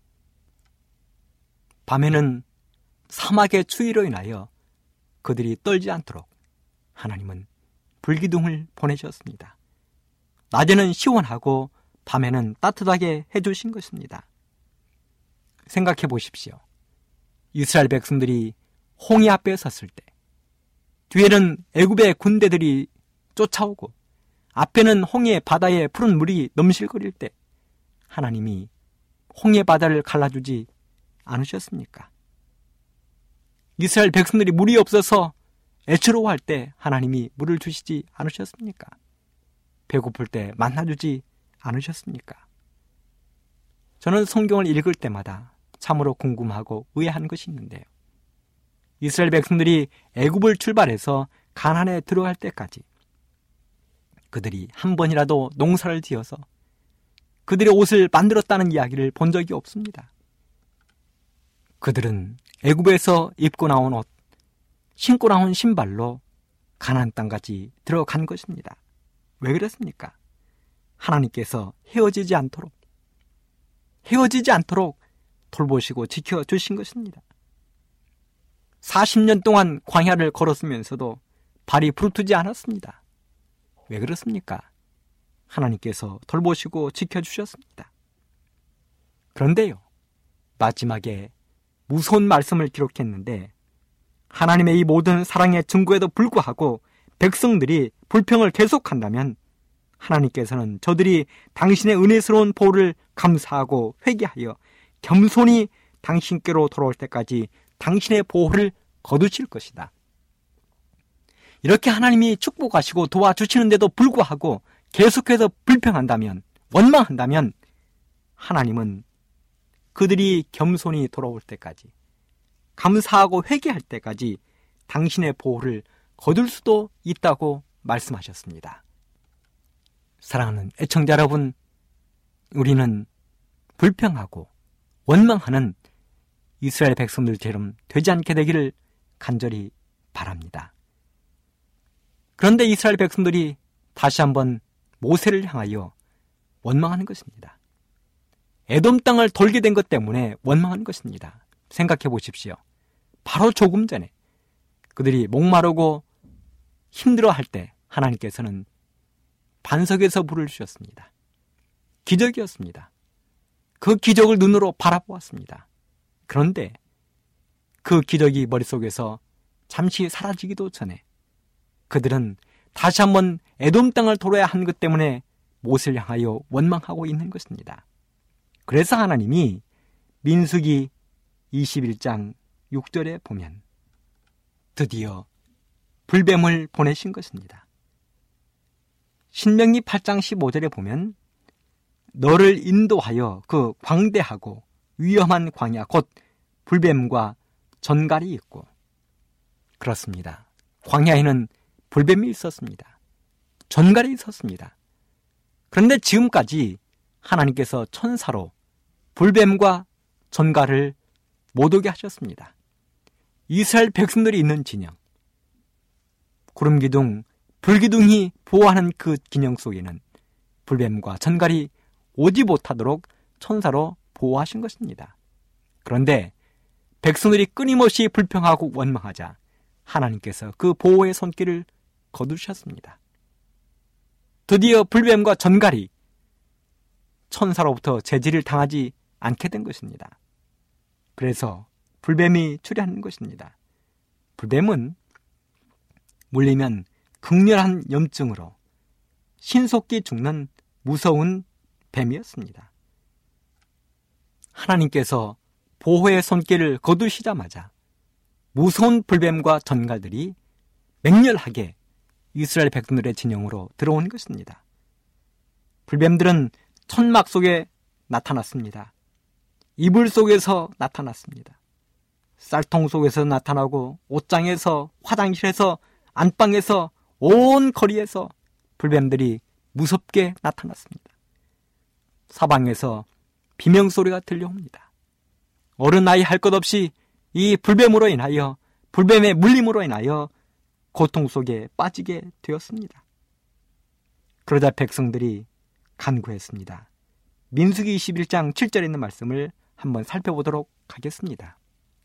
밤에는 사막의 추위로 인하여 그들이 떨지 않도록 하나님은 불기둥을 보내셨습니다. 낮에는 시원하고 밤에는 따뜻하게 해주신 것입니다. 생각해 보십시오. 이스라엘 백성들이 홍해 앞에 섰을 때 뒤에는 애굽의 군대들이 쫓아오고 앞에는 홍해 바다에 푸른 물이 넘실거릴 때 하나님이 홍해 바다를 갈라주지 않으셨습니까? 이스라엘 백성들이 물이 없어서 애처로워할 때 하나님이 물을 주시지 않으셨습니까? 배고플 때 만나주지 않으셨습니까? 저는 성경을 읽을 때마다 참으로 궁금하고 의아한 것이 있는데요. 이스라엘 백성들이 애굽을 출발해서 가나안에 들어갈 때까지 그들이 한 번이라도 농사를 지어서 그들의 옷을 만들었다는 이야기를 본 적이 없습니다. 그들은 애굽에서 입고 나온 옷, 신고 나온 신발로 가나안 땅까지 들어간 것입니다. 왜 그랬습니까? 하나님께서 헤어지지 않도록 헤어지지 않도록 돌보시고 지켜주신 것입니다. 사십 년 동안 광야를 걸었으면서도 발이 부르트지 않았습니다. 왜 그렇습니까? 하나님께서 돌보시고 지켜주셨습니다. 그런데요, 마지막에 무서운 말씀을 기록했는데 하나님의 이 모든 사랑의 증거에도 불구하고 백성들이 불평을 계속한다면 하나님께서는 저들이 당신의 은혜스러운 보호를 감사하고 회개하여 겸손히 당신께로 돌아올 때까지 당신의 보호를 거두실 것이다. 이렇게 하나님이 축복하시고 도와주시는데도 불구하고 계속해서 불평한다면, 원망한다면 하나님은 그들이 겸손히 돌아올 때까지, 감사하고 회개할 때까지 당신의 보호를 거둘 수도 있다고 말씀하셨습니다. 사랑하는 애청자 여러분, 우리는 불평하고 원망하는 이스라엘 백성들처럼 되지 않게 되기를 간절히 바랍니다. 그런데 이스라엘 백성들이 다시 한번 모세를 향하여 원망하는 것입니다. 에돔 땅을 돌게 된 것 때문에 원망하는 것입니다. 생각해 보십시오. 바로 조금 전에 그들이 목마르고 힘들어할 때 하나님께서는 반석에서 불을 주셨습니다. 기적이었습니다. 그 기적을 눈으로 바라보았습니다. 그런데 그 기적이 머릿속에서 잠시 사라지기도 전에 그들은 다시 한번 에돔 땅을 돌아야 하는 것 때문에 모세를 향하여 원망하고 있는 것입니다. 그래서 하나님이 민수기 이십일 장 육 절에 보면 드디어 불뱀을 보내신 것입니다. 신명기 팔 장 십오 절에 보면 너를 인도하여 그 광대하고 위험한 광야 곧 불뱀과 전갈이 있고, 그렇습니다. 광야에는 불뱀이 있었습니다. 전갈이 있었습니다. 그런데 지금까지 하나님께서 천사로 불뱀과 전갈을 못 오게 하셨습니다. 이스라엘 백성들이 있는 진영, 구름기둥, 불기둥이 보호하는 그 진영 속에는 불뱀과 전갈이 오지 못하도록 천사로 보호하신 것입니다. 그런데 백성들이 끊임없이 불평하고 원망하자 하나님께서 그 보호의 손길을 거두셨습니다. 드디어 불뱀과 전갈이 천사로부터 제지를 당하지 않게 된 것입니다. 그래서 불뱀이 출현하는 것입니다. 불뱀은 물리면 극렬한 염증으로 신속히 죽는 무서운 뱀이었습니다. 하나님께서 보호의 손길을 거두시자마자 무서운 불뱀과 전갈들이 맹렬하게 이스라엘 백성들의 진영으로 들어온 것입니다. 불뱀들은 천막 속에 나타났습니다. 이불 속에서 나타났습니다. 쌀통 속에서 나타나고 옷장에서, 화장실에서, 안방에서, 온 거리에서 불뱀들이 무섭게 나타났습니다. 사방에서 비명소리가 들려옵니다. 어른 아이 할 것 없이 이 불뱀으로 인하여, 불뱀의 물림으로 인하여 고통 속에 빠지게 되었습니다. 그러자 백성들이 간구했습니다. 민수기 이십일 장 칠 절에 있는 말씀을 한번 살펴보도록 하겠습니다.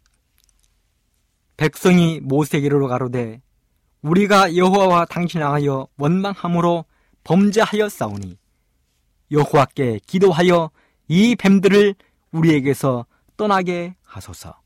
백성이 모세에게로 가로되 우리가 여호와와 당신을 향하여 원망함으로 범죄하였사오니 여호와께 기도하여 이 뱀들을 우리에게서 떠나게 하소서.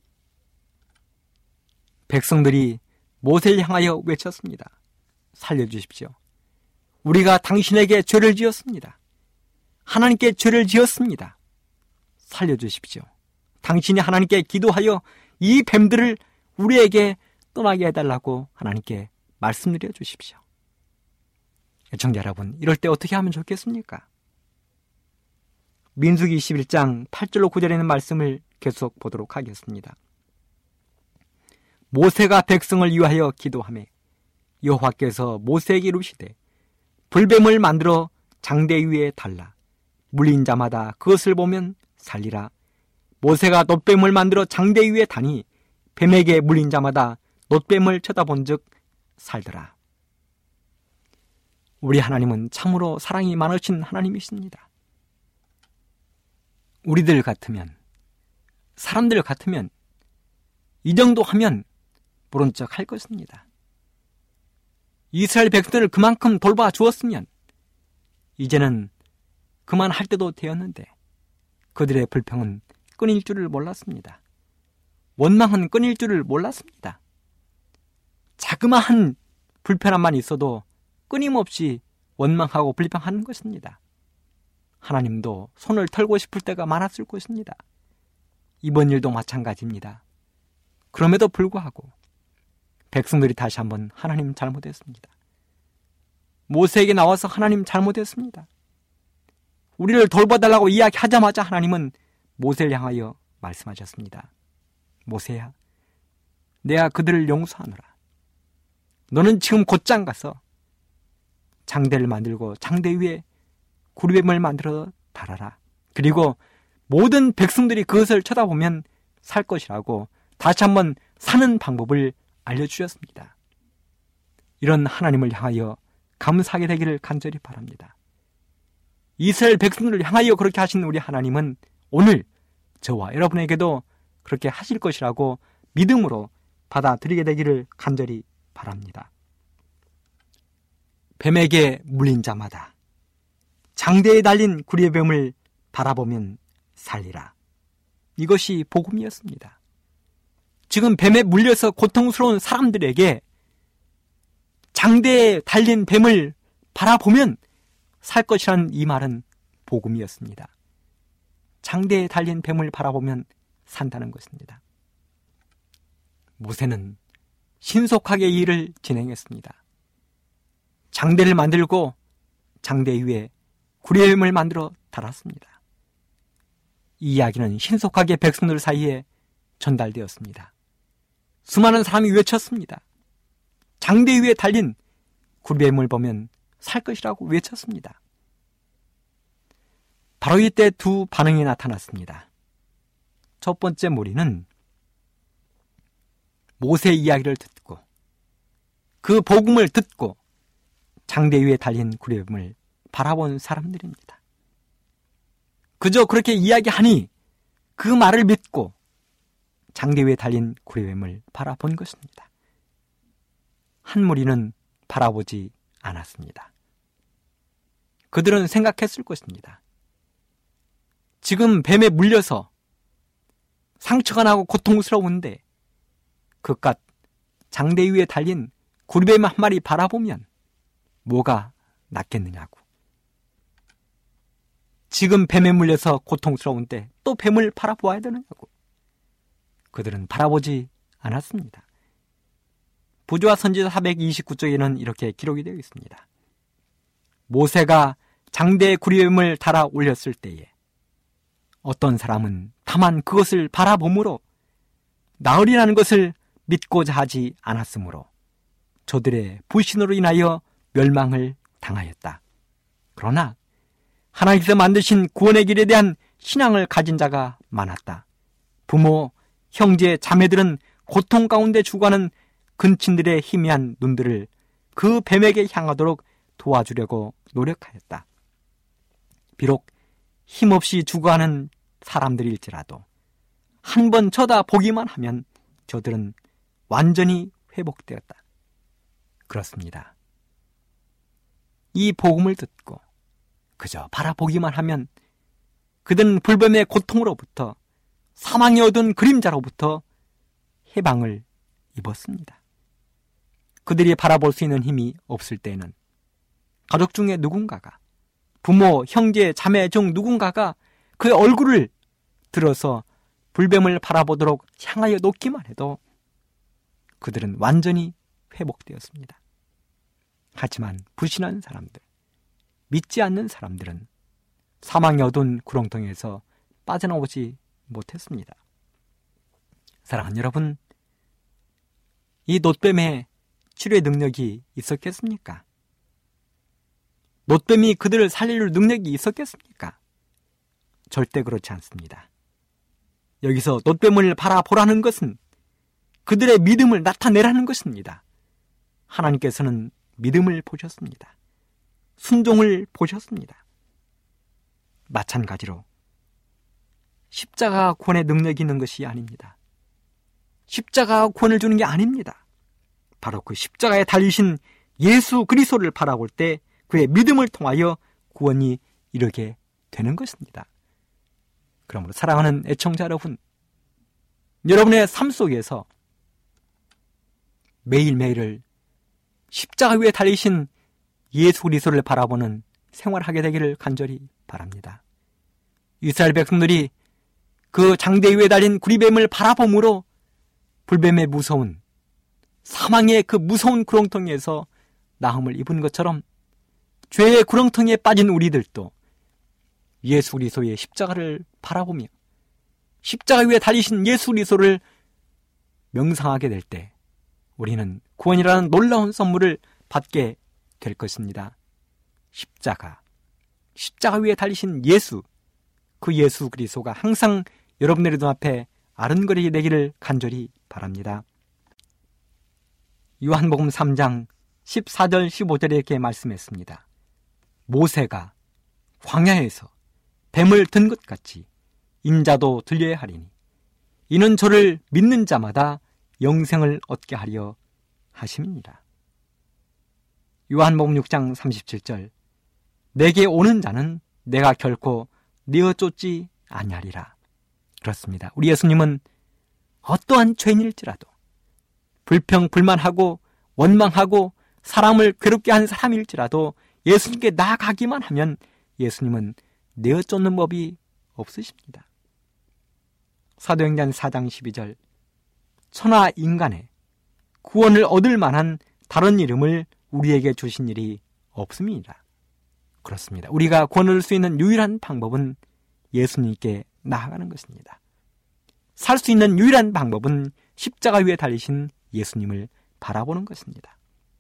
백성들이 모세를 향하여 외쳤습니다. 살려주십시오. 우리가 당신에게 죄를 지었습니다. 하나님께 죄를 지었습니다. 살려주십시오. 당신이 하나님께 기도하여 이 뱀들을 우리에게 떠나게 해달라고 하나님께 말씀드려 주십시오. 애청자 여러분, 이럴 때 어떻게 하면 좋겠습니까? 민수기 이십일 장 팔 절로 구 절에 있는 말씀을 계속 보도록 하겠습니다. 모세가 백성을 위하여 기도하매 여호와께서 모세에게 이르시되 불뱀을 만들어 장대 위에 달라 물린 자마다 그것을 보면 살리라. 모세가 놋뱀을 만들어 장대 위에 다니 뱀에게 물린 자마다 놋뱀을 쳐다본 즉 살더라. 우리 하나님은 참으로 사랑이 많으신 하나님이십니다. 우리들 같으면, 사람들 같으면 이 정도 하면 모른 척 할 것입니다. 이스라엘 백성들을 그만큼 돌봐주었으면 이제는 그만할 때도 되었는데 그들의 불평은 끊일 줄을 몰랐습니다. 원망은 끊일 줄을 몰랐습니다. 자그마한 불편함만 있어도 끊임없이 원망하고 불평하는 것입니다. 하나님도 손을 털고 싶을 때가 많았을 것입니다. 이번 일도 마찬가지입니다. 그럼에도 불구하고 백성들이 다시 한번 하나님 잘못했습니다. 모세에게 나와서 하나님 잘못했습니다. 우리를 돌봐달라고 이야기하자마자 하나님은 모세를 향하여 말씀하셨습니다. 모세야, 내가 그들을 용서하노라. 너는 지금 곧장 가서 장대를 만들고 장대 위에 구리뱀을 만들어 달아라. 그리고 모든 백성들이 그것을 쳐다보면 살 것이라고 다시 한번 사는 방법을 알려주셨습니다. 이런 하나님을 향하여 감사하게 되기를 간절히 바랍니다. 이스라엘 백성들을 향하여 그렇게 하신 우리 하나님은 오늘 저와 여러분에게도 그렇게 하실 것이라고 믿음으로 받아들이게 되기를 간절히 바랍니다. 뱀에게 물린 자마다 장대에 달린 구리뱀을 바라보면 살리라. 이것이 복음이었습니다. 지금 뱀에 물려서 고통스러운 사람들에게 장대에 달린 뱀을 바라보면 살 것이라는 이 말은 복음이었습니다. 장대에 달린 뱀을 바라보면 산다는 것입니다. 모세는 신속하게 이 일을 진행했습니다. 장대를 만들고 장대 위에 구리뱀을 만들어 달았습니다. 이 이야기는 신속하게 백성들 사이에 전달되었습니다. 수많은 사람이 외쳤습니다. 장대 위에 달린 구리뱀을 보면 살 것이라고 외쳤습니다. 바로 이때 두 반응이 나타났습니다. 첫 번째 무리는 모세의 이야기를 듣고 그 복음을 듣고 장대 위에 달린 구리뱀을 바라본 사람들입니다. 그저 그렇게 이야기하니 그 말을 믿고 장대 위에 달린 구리뱀을 바라본 것입니다. 한 무리는 바라보지 않았습니다. 그들은 생각했을 것입니다. 지금 뱀에 물려서 상처가 나고 고통스러운데 그깟 장대 위에 달린 구리뱀 한 마리 바라보면 뭐가 낫겠느냐고. 지금 뱀에 물려서 고통스러운데 또 뱀을 바라보아야 되느냐고. 그들은 바라보지 않았습니다. 부조와 선지자 사백이십구 쪽에는 이렇게 기록이 되어 있습니다. 모세가 장대에 구리뱀을 달아 올렸을 때에 어떤 사람은 다만 그것을 바라봄으로 나으리라는 것을 믿고자 하지 않았으므로 저들의 불신으로 인하여 멸망을 당하였다. 그러나 하나님께서 만드신 구원의 길에 대한 신앙을 가진 자가 많았다. 부모, 형제, 자매들은 고통 가운데 죽어가는 근친들의 희미한 눈들을 그 뱀에게 향하도록 도와주려고 노력하였다. 비록 힘없이 죽어가는 사람들일지라도 한 번 쳐다보기만 하면 저들은 완전히 회복되었다. 그렇습니다. 이 복음을 듣고 그저 바라보기만 하면 그들은 불뱀의 고통으로부터 사망의 어두운 그림자로부터 해방을 입었습니다. 그들이 바라볼 수 있는 힘이 없을 때에는 가족 중에 누군가가, 부모, 형제, 자매 중 누군가가 그의 얼굴을 들어서 불뱀을 바라보도록 향하여 놓기만 해도 그들은 완전히 회복되었습니다. 하지만 불신한 사람들, 믿지 않는 사람들은 사망의 어두운 구렁텅이에서 빠져나오지 못했습니다. 사랑하는 여러분, 이 놋뱀의 치료의 능력이 있었겠습니까? 놋뱀이 그들을 살릴 능력이 있었겠습니까? 절대 그렇지 않습니다. 여기서 놋뱀을 바라보라는 것은 그들의 믿음을 나타내라는 것입니다. 하나님께서는 믿음을 보셨습니다. 순종을 보셨습니다. 마찬가지로 십자가가 구원의 능력이 있는 것이 아닙니다. 십자가가 구원을 주는 게 아닙니다. 바로 그 십자가에 달리신 예수 그리스도를 바라볼 때 그의 믿음을 통하여 구원이 이르게 되는 것입니다. 그러므로 사랑하는 애청자 여러분, 여러분의 삶 속에서 매일매일을 십자가 위에 달리신 예수 그리스도를 바라보는 생활하게 되기를 간절히 바랍니다. 이스라엘 백성들이 그 장대 위에 달린 구리뱀을 바라봄으로 불뱀의 무서운 사망의 그 무서운 구렁텅이에서 나음을 입은 것처럼 죄의 구렁텅이에 빠진 우리들도 예수 그리스도의 십자가를 바라보며 십자가 위에 달리신 예수 그리스도를 명상하게 될 때 우리는 구원이라는 놀라운 선물을 받게 될 것입니다. 십자가, 십자가 위에 달리신 예수, 그 예수 그리스도가 항상 여러분들의 눈앞에 아른거리게 되기를 간절히 바랍니다. 요한복음 삼 장 십사 절 십오 절에 이렇게 말씀했습니다. 모세가 광야에서 뱀을 든 것 같이 인자도 들려야 하리니 이는 저를 믿는 자마다 영생을 얻게 하려 하심이니라. 요한복음 육 장 삼십칠 절 내게 오는 자는 내가 결코 내어 쫓지 아니하리라. 그렇습니다. 우리 예수님은 어떠한 죄인일지라도 불평불만하고 원망하고 사람을 괴롭게 한 사람일지라도 예수님께 나아가기만 하면 예수님은 내어 쫓는 법이 없으십니다. 사도행전 사 장 십이 절 천하 인간의 구원을 얻을 만한 다른 이름을 우리에게 주신 일이 없음이니라. 그렇습니다. 우리가 구원을 얻을 수 있는 유일한 방법은 예수님께 나아가는 것입니다. 살 수 있는 유일한 방법은 십자가 위에 달리신 예수님을 바라보는 것입니다.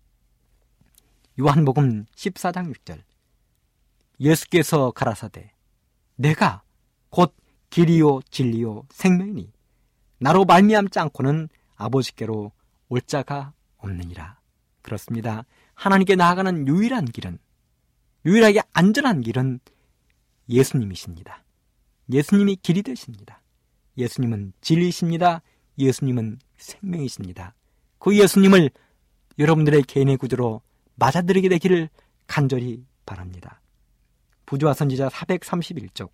요한복음 십사 장 육 절 예수께서 가라사대 내가 곧 길이요 진리요 생명이니 나로 말미암지 않고는 아버지께로 올 자가 없느니라. 그렇습니다. 하나님께 나아가는 유일한 길은, 유일하게 안전한 길은 예수님이십니다. 예수님이 길이 되십니다. 예수님은 진리이십니다. 예수님은 생명이십니다. 그 예수님을 여러분들의 개인의 구주로 맞아들이게 되기를 간절히 바랍니다. 부조화 선지자 사백삼십일 쪽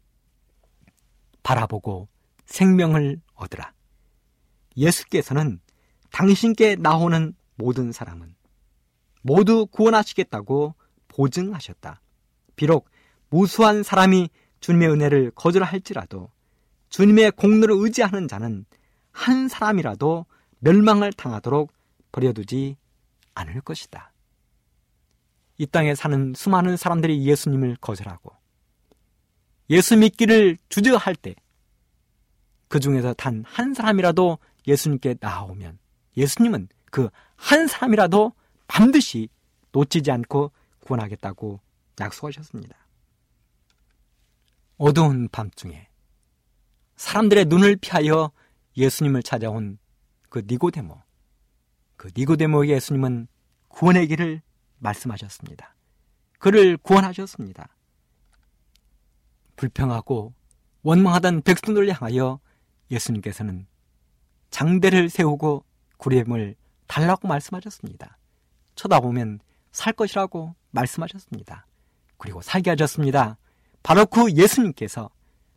바라보고 생명을 얻으라. 예수께서는 당신께 나오는 모든 사람은 모두 구원하시겠다고 보증하셨다. 비록 무수한 사람이 주님의 은혜를 거절할지라도 주님의 공로를 의지하는 자는 한 사람이라도 멸망을 당하도록 버려두지 않을 것이다. 이 땅에 사는 수많은 사람들이 예수님을 거절하고 예수 믿기를 주저할 때 그 중에서 단 한 사람이라도 예수님께 나오면 예수님은 그 한 사람이라도 반드시 놓치지 않고 구원하겠다고 약속하셨습니다. 어두운 밤중에 사람들의 눈을 피하여 예수님을 찾아온 그 니고데모, 그 니고데모에게 예수님은 구원의 길을 말씀하셨습니다. 그를 구원하셨습니다. 불평하고 원망하던 백성들을 향하여 예수님께서는 장대를 세우고 구리뱀을 달라고 말씀하셨습니다. 쳐다보면 살 것이라고 말씀하셨습니다. 그리고 살게 하셨습니다. 바로 그 예수님께서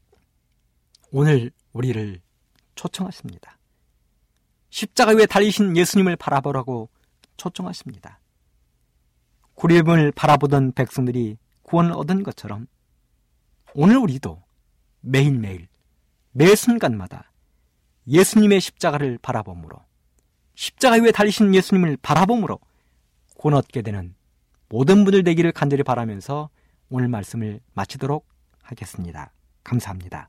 오늘 우리를 초청하십니다. 십자가 위에 달리신 예수님을 바라보라고 초청하십니다. 구리뱀을 바라보던 백성들이 구원을 얻은 것처럼 오늘 우리도 매일매일 매 순간마다 예수님의 십자가를 바라봄으로 십자가 위에 달리신 예수님을 바라봄으로 구원 얻게 되는 모든 분들 되기를 간절히 바라면서 오늘 말씀을 마치도록 하겠습니다. 감사합니다.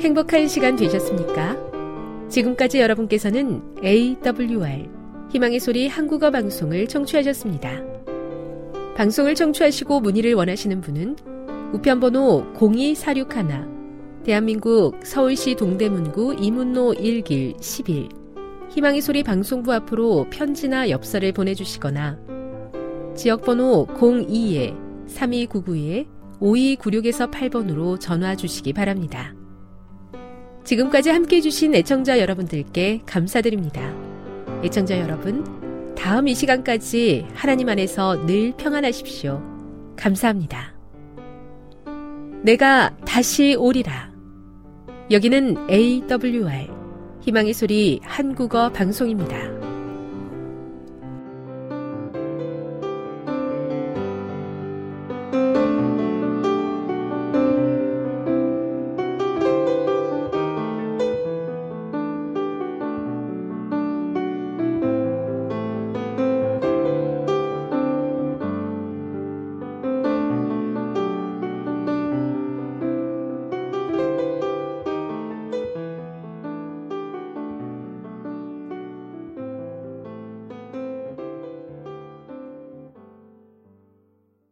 행복한 시간 되셨습니까? 지금까지 여러분께서는 에이더블유알 희망의 소리 한국어 방송을 청취하셨습니다. 방송을 청취하시고 문의를 원하시는 분은 우편번호 공이사육일 대한민국 서울시 동대문구 이문로 일 길 십일 희망의 소리 방송부 앞으로 편지나 엽서를 보내주시거나 지역번호 공이 삼이구구 오이구육에서 팔 번으로 전화 주시기 바랍니다. 지금까지 함께해 주신 애청자 여러분들께 감사드립니다. 애청자 여러분, 다음 이 시간까지 하나님 안에서 늘 평안하십시오. 감사합니다. 내가 다시 오리라. 여기는 에이더블유알 희망의 소리 한국어 방송입니다.